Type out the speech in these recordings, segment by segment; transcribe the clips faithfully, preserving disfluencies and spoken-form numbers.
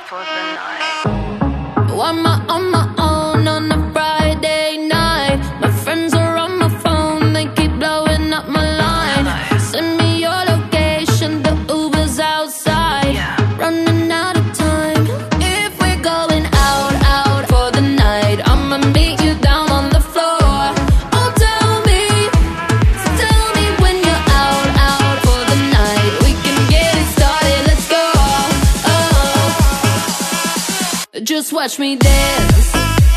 for the night. Why am I on my own on a Friday night? My friends are on my phone, they keep blowing up my line. Send me your location, the Uber's outside. Running out of time. If we're going out, out for the night, I'ma meet you down on the floor. Oh, tell me, so tell me when you're out, out for the night. We can get it started, let's go. Oh, just watch me dance.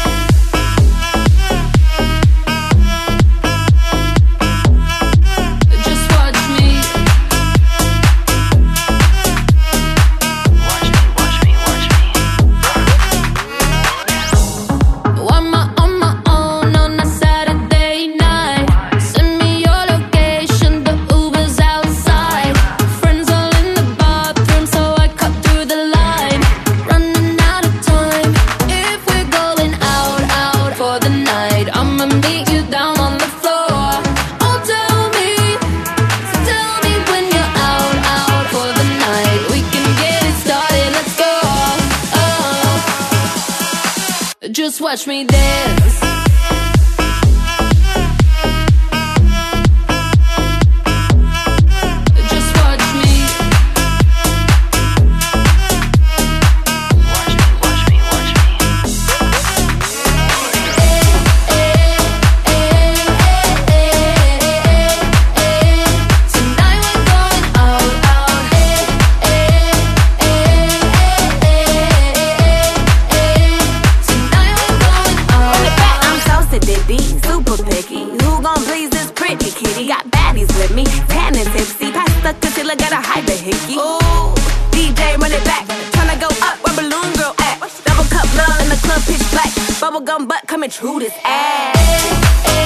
Just watch me dance. Just watch me. Watch me, watch me, watch me. Tonight we're going out, out. Super picky, who gon' please this pretty kitty? Got baddies with me, tan and tipsy. Pass the concealer, got a hyper hickey. Ooh, D J run it back, tryna go up where Balloon Girl at. Double cup love in the club, pitch black. Bubblegum butt coming true this ass.